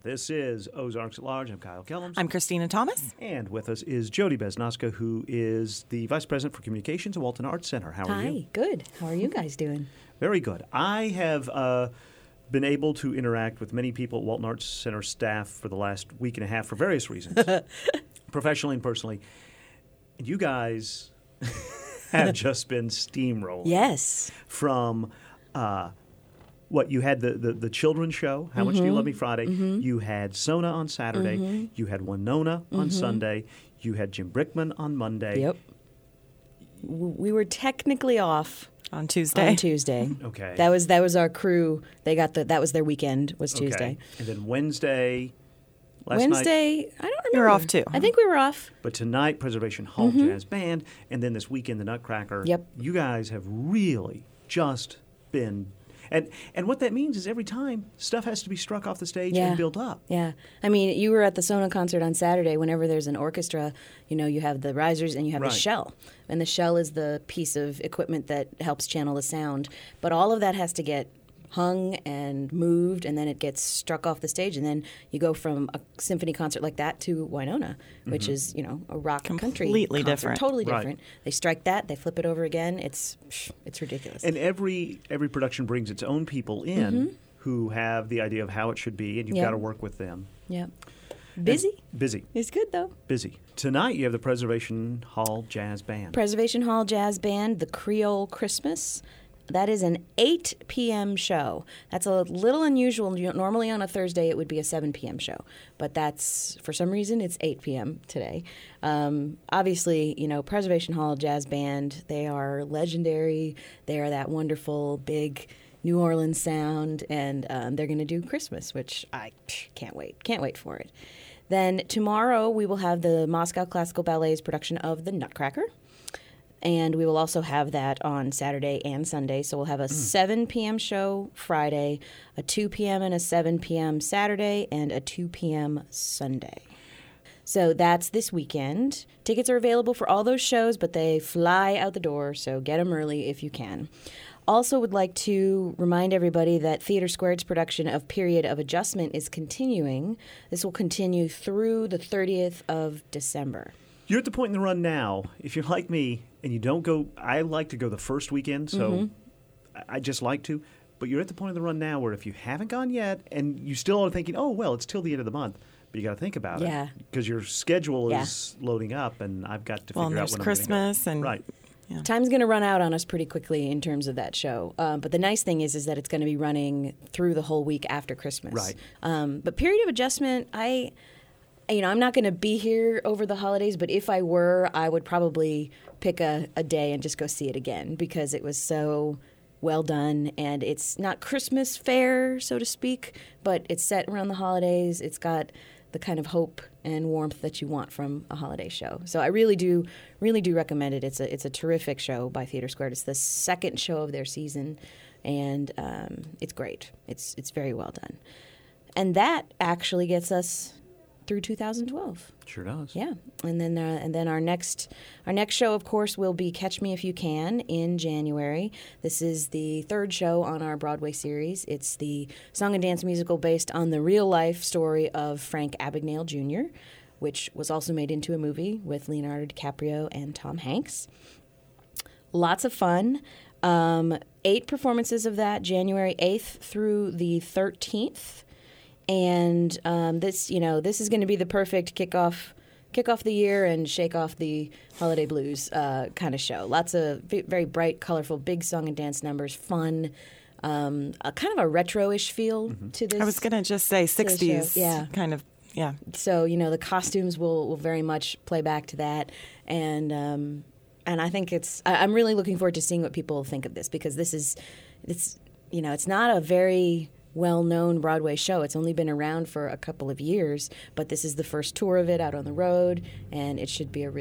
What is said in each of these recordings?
This is Ozarks at Large. I'm Kyle Kellums. I'm Christina Thomas. And with us is Jody Besnoska, who is the Vice President for Communications at Walton Arts Center. How are you? Hi, good. How are you guys doing? Very good. I have been able to interact with many people at Walton Arts Center staff for the last week and a half for various reasons, professionally and personally. And you guys have just been steamrolling. Yes. From what you had the children's show, How Much Do You Love Me Friday. You had Sona on Saturday. You had Winona on Sunday. You had Jim Brickman on Monday. Yep. We were technically off on Tuesday. Okay. That was our crew. They got that was their weekend. Was Tuesday. Okay. And then Wednesday. Last night. Wednesday, I don't remember. You were off too. I think we were off. But tonight, Preservation Hall Jazz Band, and then this weekend, the Nutcracker. Yep. You guys have really just been, and what that means is every time stuff has to be struck off the stage and built up. Yeah. I mean, you were at the Sona concert on Saturday. Whenever there's an orchestra, you have the risers and you have the shell. And the shell is the piece of equipment that helps channel the sound. But all of that has to get hung and moved, and then it gets struck off the stage, and then you go from a symphony concert like that to Winona, which is a rock country completely concert, different, totally Right. different. They strike that, they flip it over again. It's ridiculous. And every production brings its own people in who have the idea of how it should be, and you've got to work with them. Yeah, busy. Busy. It's good though. Busy. Tonight you have the Preservation Hall Jazz Band. Preservation Hall Jazz Band, the Creole Christmas. That is an 8 p.m. show. That's a little unusual. Normally on a Thursday it would be a 7 p.m. show, but that's, for some reason, it's 8 p.m. today. Obviously, Preservation Hall Jazz Band, they are legendary. They are that wonderful, big New Orleans sound, and they're going to do Christmas, which I can't wait. Can't wait for it. Then tomorrow we will have the Moscow Classical Ballet's production of The Nutcracker. And we will also have that on Saturday and Sunday. So we'll have a 7 p.m. show Friday, a 2 p.m. and a 7 p.m. Saturday, and a 2 p.m. Sunday. So that's this weekend. Tickets are available for all those shows, but they fly out the door, so get them early if you can. Also would like to remind everybody that Theatre Squared's production of Period of Adjustment is continuing. This will continue through the 30th of December. You're at the point in the run now, if you're like me and you don't go, I like to go the first weekend, so I just like to. But you're at the point in the run now where if you haven't gone yet and you still are thinking, oh, well, it's till the end of the month, but you got to think about it. Because your schedule is loading up and I've got to figure out when I'm going to go. Christmas and right. Yeah. Time's going to run out on us pretty quickly in terms of that show. But the nice thing is that it's going to be running through the whole week after Christmas. Right. But Period of Adjustment, I'm not going to be here over the holidays, but if I were, I would probably pick a day and just go see it again because it was so well done. And it's not Christmas fair, so to speak, but it's set around the holidays. It's got the kind of hope and warmth that you want from a holiday show. So I really do recommend it. It's a terrific show by Theatre Squared. It's the second show of their season, and it's great. It's very well done. And that actually gets us through 2012. Sure does. Yeah, and then our next show, of course, will be Catch Me If You Can in January. This is the third show on our Broadway series. It's the song and dance musical based on the real life story of Frank Abagnale Jr., which was also made into a movie with Leonardo DiCaprio and Tom Hanks. Lots of fun. 8 performances of that, January 8th through the 13th. And this is going to be the perfect kick off the year and shake off the holiday blues kind of show. Lots of very bright, colorful, big song and dance numbers, fun, a kind of a retro-ish feel to this. I was going to just say 60s kind of, yeah. So, the costumes will very much play back to that. And I think I'm really looking forward to seeing what people think of this because it's not a very well-known Broadway show. It's only been around for a couple of years, but this is the first tour of it out on the road, and it should be a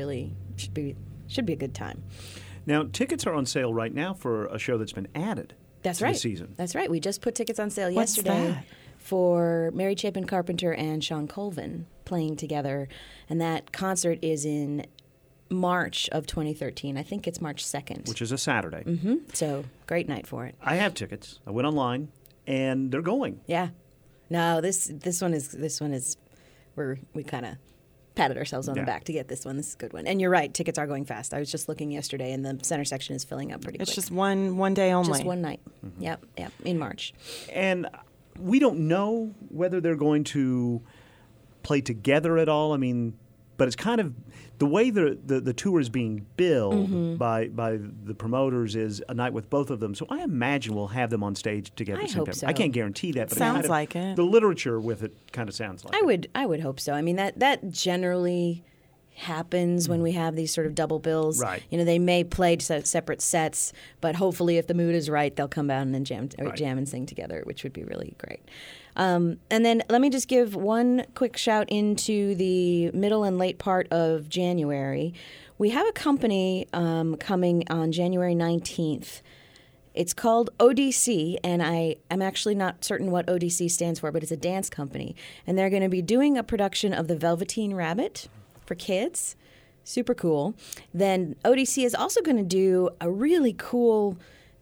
good time. Now, tickets are on sale right now for a show that's been added That's to right. the season. That's right. We just put tickets on sale What's yesterday that? for Mary Chapin Carpenter and Sean Colvin playing together, and that concert is in March of 2013. I think it's March 2nd. Which is a Saturday. So great night for it. I have tickets. I went online, and they're going. Yeah. No, this one is we kind of patted ourselves on the back to get this one. This is a good one. And you're right, tickets are going fast. I was just looking yesterday, and the center section is filling up pretty quick. It's just one day only. Just one night. Mm-hmm. Yep, in March. And we don't know whether they're going to play together at all. I mean, but it's kind of the way the tour is being billed by the promoters is a night with both of them. So I imagine we'll have them on stage together. I hope so. I can't guarantee that, but sounds like it. The literature with it kind of sounds like it. I would hope so. I mean, that generally happens when we have these sort of double bills. Right. You know, they may play separate sets, but hopefully if the mood is right, they'll come out and jam and sing together, which would be really great. And then let me just give one quick shout into the middle and late part of January. We have a company coming on January 19th. It's called ODC, and I'm actually not certain what ODC stands for, but it's a dance company. And they're going to be doing a production of The Velveteen Rabbit for kids. Super cool. Then ODC is also going to do a really cool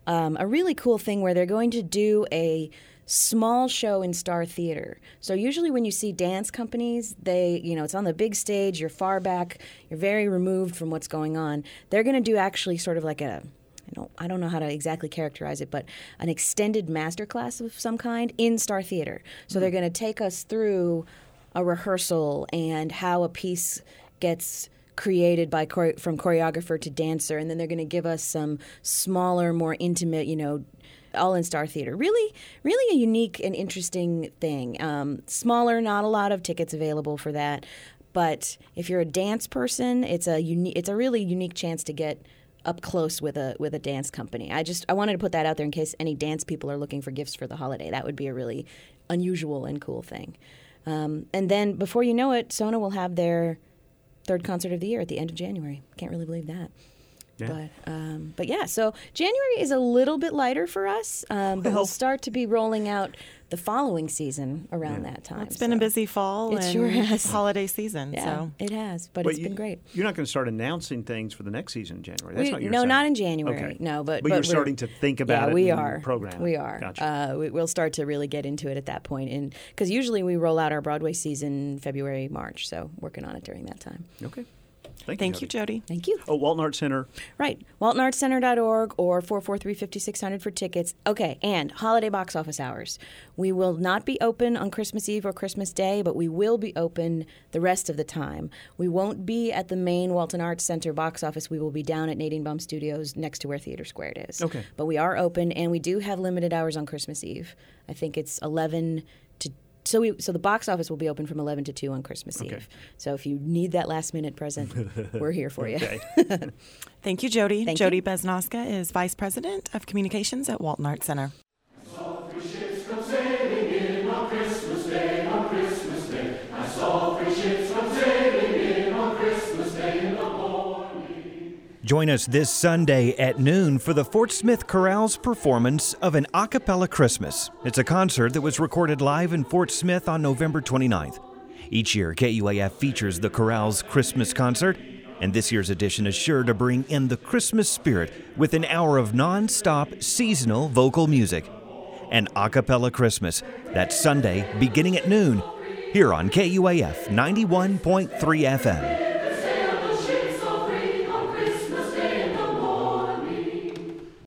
thing where they're going to do a small show in Star Theater. So usually when you see dance companies, it's on the big stage, you're far back, you're very removed from what's going on. They're going to do actually sort of like I don't know how to exactly characterize it, but an extended masterclass of some kind in Star Theater. So they're going to take us through a rehearsal and how a piece gets created from choreographer to dancer, and then they're going to give us some smaller, more intimate, all in Star Theater. Really, really a unique and interesting thing. Smaller, not a lot of tickets available for that, but if you're a dance person, it's a really unique chance to get up close with a dance company. I wanted to put that out there in case any dance people are looking for gifts for the holiday. That would be a really unusual and cool thing. And then before you know it, Sona will have their third concert of the year at the end of January. Can't really believe that. Yeah. But yeah, so January is a little bit lighter for us, but we'll start to be rolling out the following season around that time. It's been a busy fall and sure has. Holiday season. Yeah, so. It has, but it's been great. You're not going to start announcing things for the next season in January. That's not your No, not in January. Okay. No, but you're starting to think about it. We are. Program. We are. Gotcha. We'll start to really get into it at that point, and because usually we roll out our Broadway season February, March. So working on it during that time. Okay. Thank you, Jody. Thank you. Oh, Walton Arts Center. Right. WaltonArtsCenter.org or 443-5600 for tickets. Okay, and holiday box office hours. We will not be open on Christmas Eve or Christmas Day, but we will be open the rest of the time. We won't be at the main Walton Arts Center box office. We will be down at Nadine Baum Studios next to where Theater Squared is. Okay. But we are open, and we do have limited hours on Christmas Eve. I think it's 11 to So the box office will be open from 11 to 2 on Christmas Eve. So if you need that last-minute present, we're here for you. Thank you, Jody. Thank Jody you. Besnoska is Vice President of Communications at Walton Arts Center. Join us this Sunday at noon for the Fort Smith Chorale's performance of an a cappella Christmas. It's a concert that was recorded live in Fort Smith on November 29th. Each year, KUAF features the chorale's Christmas concert, and this year's edition is sure to bring in the Christmas spirit with an hour of non-stop seasonal vocal music. An a cappella Christmas, that's Sunday beginning at noon, here on KUAF 91.3 FM.